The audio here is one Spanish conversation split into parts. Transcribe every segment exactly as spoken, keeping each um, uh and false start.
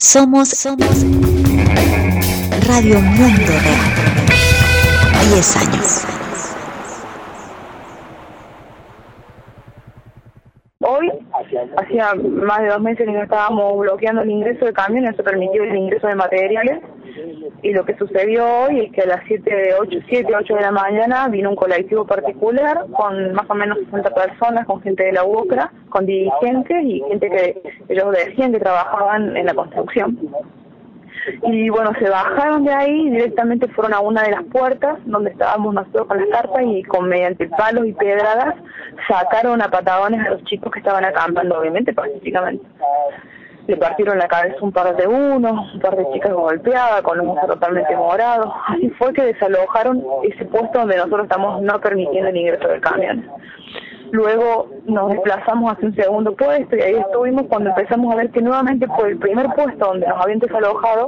Somos, somos Radio Mundo Real. diez años. Hoy, hacía más de dos meses que no estábamos bloqueando el ingreso de camiones, se permitió el ingreso de materiales, y lo que sucedió hoy es que a las siete, ocho de la mañana vino un colectivo particular con más o menos sesenta personas, con gente de la U O C R A, con dirigentes y gente que ellos decían que trabajaban en la construcción. Y bueno, se bajaron de ahí y directamente fueron a una de las puertas donde estábamos nosotros con las carpas y con mediante palos y pedradas sacaron a patadones a los chicos que estaban acampando, obviamente pacíficamente. Le partieron la cabeza un par de unos, un par de chicas golpeadas, con los ojos totalmente morados. Así fue que desalojaron ese puesto donde nosotros estamos no permitiendo el ingreso de camiones. Luego nos desplazamos hacia un segundo puesto y ahí estuvimos cuando empezamos a ver que nuevamente por el primer puesto donde nos habían desalojado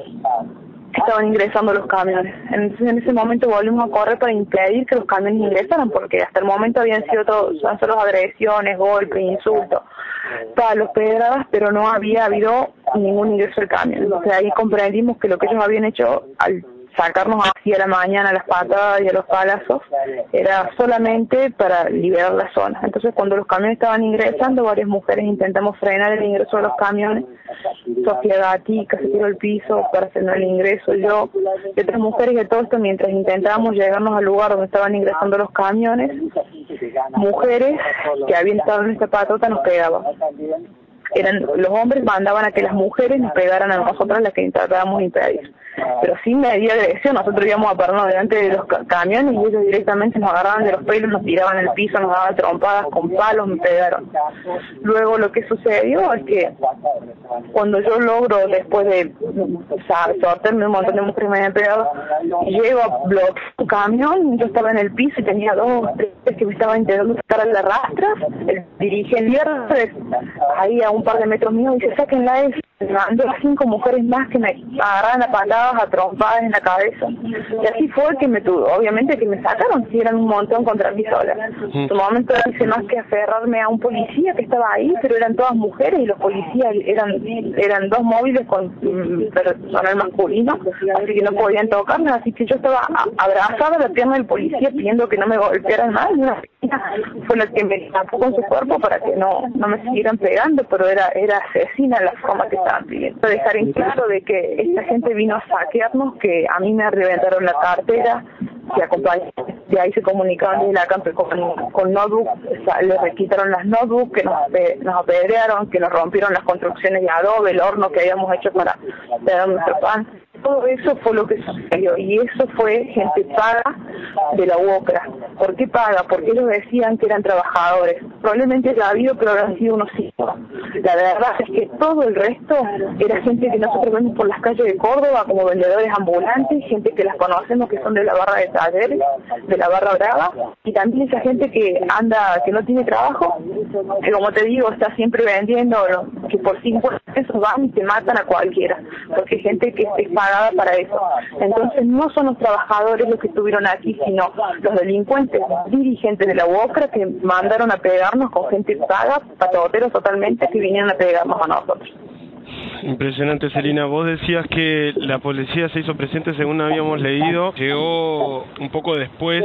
estaban ingresando los camiones. Entonces en ese momento volvimos a correr para impedir que los camiones ingresaran, porque hasta el momento habían sido todos, solo agresiones, golpes, insultos, palos, pedradas, pero no había habido ningún ingreso del camión. Entonces ahí comprendimos que lo que ellos habían hecho al sacarnos así a la mañana a las patadas y a los palazos era solamente para liberar la zona. Entonces cuando los camiones estaban ingresando, varias mujeres intentamos frenar el ingreso de los camiones. Sofía Gatica se tiró al piso para frenar el ingreso, yo y otras mujeres, y todo esto mientras intentábamos llegarnos al lugar donde estaban ingresando los camiones, mujeres que habían estado en esta patota nos pegaban. Eran los hombres mandaban a que las mujeres nos pegaran a nosotras, las que intentábamos impedir. Pero sin medida de agresión, nosotros íbamos a pararnos delante de los ca- camiones y ellos directamente nos agarraban de los pelos, nos tiraban al piso, nos daban trompadas con palos, me pegaron. Luego lo que sucedió es que cuando yo logro, después de sortearme un montón de mujeres me habían pegado, llego a bloquear un camión, yo estaba en el piso y tenía dos, tres que me estaban intentando sacar a la rastra, el dirigente ahí a un par de metros míos dice, sáquenla esa. Me mandó a cinco mujeres más que me agarraban a patadas, a trompadas en la cabeza. Y así fue que me tuvo, obviamente que me sacaron, si eran un montón contra mí sola. En su momento hice más que aferrarme a un policía que estaba ahí, pero eran todas mujeres y los policías eran eran dos móviles con um, personal masculino, así que no podían tocarme, así que yo estaba a, abrazada a la pierna del policía pidiendo que no me golpearan más, y una fue la que me tapó con su cuerpo para que no no me siguieran pegando, pero era era asesina la forma que estaban pidiendo. Dejar en claro de que esta gente vino a saquearnos, que a mí me reventaron la cartera, que acompañé, de ahí se comunicaban desde la camp con, con notebook, o sea, les quitaron las notebooks, que nos, nos apedrearon, que nos rompieron las construcciones de adobe, el horno que habíamos hecho para dar nuestro pan. Todo eso fue lo que sucedió, y eso fue gente paga de la U O C R A. ¿Por qué paga? Porque ellos decían que eran trabajadores. Probablemente haya habido, pero habrán sido unos cinco. La verdad es que todo el resto era gente que nosotros vemos por las calles de Córdoba como vendedores ambulantes, gente que las conocemos que son de la barra de talleres, de la barra brava, y también esa gente que anda, que no tiene trabajo, que como te digo, está siempre vendiendo, que por cincuenta pesos van y te matan a cualquiera, porque hay gente que es pagada para eso. Entonces no son los trabajadores los que estuvieron aquí, sino los delincuentes, dirigentes de la U O C R A que mandaron a pegarnos con gente paga, patoteros totalmente, que vinieron a pegarnos a nosotros. Impresionante, Celina. Vos decías que la policía se hizo presente, según habíamos leído, llegó un poco después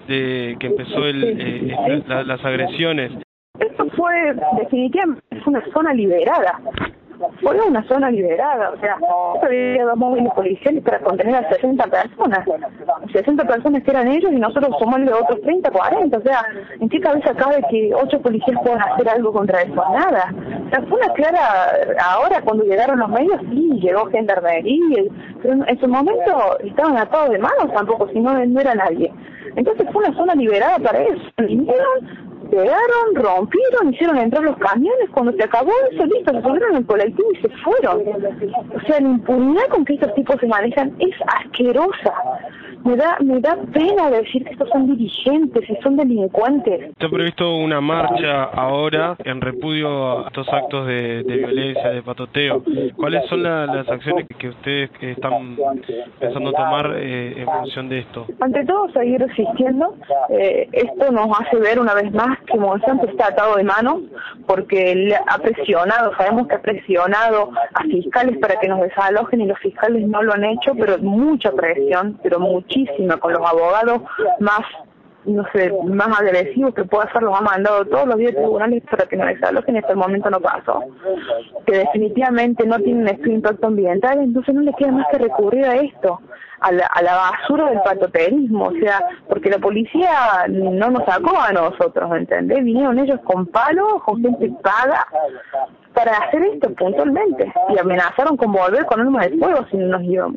de que empezó el, eh, la, las agresiones. Esto fue definitivamente una zona liberada. Fue una zona liberada, o sea, había dos móviles policiales para contener a sesenta personas, sesenta personas que eran ellos y nosotros somos los otros treinta, cuarenta, o sea, ¿en qué cabeza cabe que ocho policías puedan hacer algo contra eso? Nada. O sea, fue una clara, ahora cuando llegaron los medios, sí, llegó gendarmería, pero en su momento estaban atados de manos tampoco, si no, no era nadie. Entonces fue una zona liberada para eso. Vinieron, pegaron, rompieron, hicieron entrar los camiones, cuando se acabó eso, listo, se subieron el colectivo y se fueron. O sea, la impunidad con que estos tipos se manejan es asquerosa. Me da, me da pena decir que estos son dirigentes y son delincuentes. Está previsto una marcha ahora en repudio a estos actos de, de violencia, de patoteo. ¿Cuáles son la, las acciones que ustedes están pensando tomar eh, en función de esto? Ante todo, seguir resistiendo. Eh, esto nos hace ver una vez más que Monsanto está atado de manos porque le ha presionado, sabemos que ha presionado a fiscales para que nos desalojen y los fiscales no lo han hecho, pero mucha presión, pero muchísima, con los abogados más, no sé, más agresivos que pueda ser, los ha mandado todos los días a tribunales para que nos desalojen, y hasta el momento no pasó, que definitivamente no tienen este impacto ambiental, entonces no les queda más que recurrir a esto, a la, a la basura del patoterismo, o sea, porque la policía no nos sacó a nosotros, ¿entendés? Vinieron ellos con palos, con gente paga, para hacer esto puntualmente, y amenazaron con volver con armas de fuego si no nos íbamos.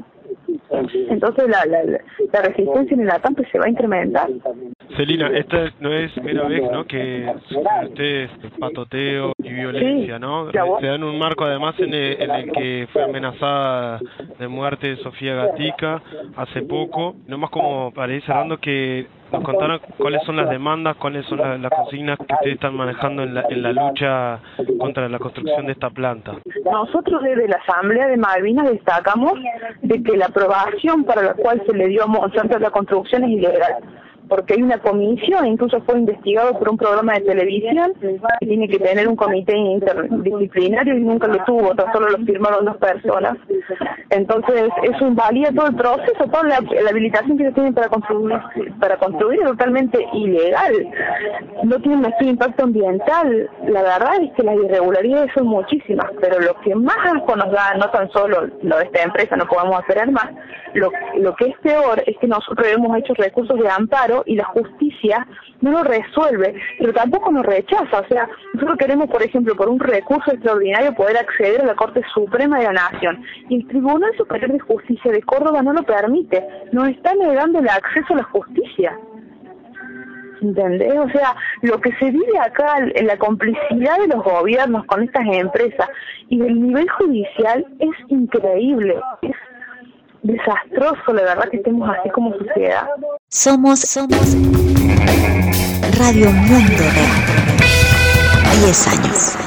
Entonces la, la, la resistencia en el acampe se va a incrementar. Celina, esta no es primera vez, ¿no?, que ustedes patoteo y violencia, ¿no? Se dan un marco además en el, en el que fue amenazada de muerte Sofía Gatica hace poco. Nomás como para ir cerrando, que nos contaran cuáles son las demandas, cuáles son las, las consignas que ustedes están manejando en la, en la lucha contra la construcción de esta planta. Nosotros desde la Asamblea de Malvinas destacamos de que la aprobación para la cual se le dio a Monsanto la construcción es ilegal, porque hay una comisión, incluso fue investigado por un programa de televisión, que tiene que tener un comité interdisciplinario y nunca lo tuvo, tan solo lo firmaron dos personas. Entonces eso invalida todo el proceso, toda la, la habilitación que se tiene para construir, para construir es totalmente ilegal, no tiene un estudio de impacto ambiental. La verdad es que las irregularidades son muchísimas, pero lo que más asco nos da, no tan solo lo de esta empresa, no podemos esperar más, lo, lo que es peor es que nosotros hemos hecho recursos de amparo y la justicia no lo resuelve, pero tampoco nos rechaza. O sea, nosotros queremos, por ejemplo, por un recurso extraordinario poder acceder a la Corte Suprema de la Nación, y el Tribunal Superior de Justicia de Córdoba no lo permite, nos está negando el acceso a la justicia. ¿Entendés? O sea, lo que se vive acá, en la complicidad de los gobiernos con estas empresas y del nivel judicial, es increíble, es desastroso, la verdad, que estemos así como sociedad. Somos, somos Radio Mundo Real. diez años.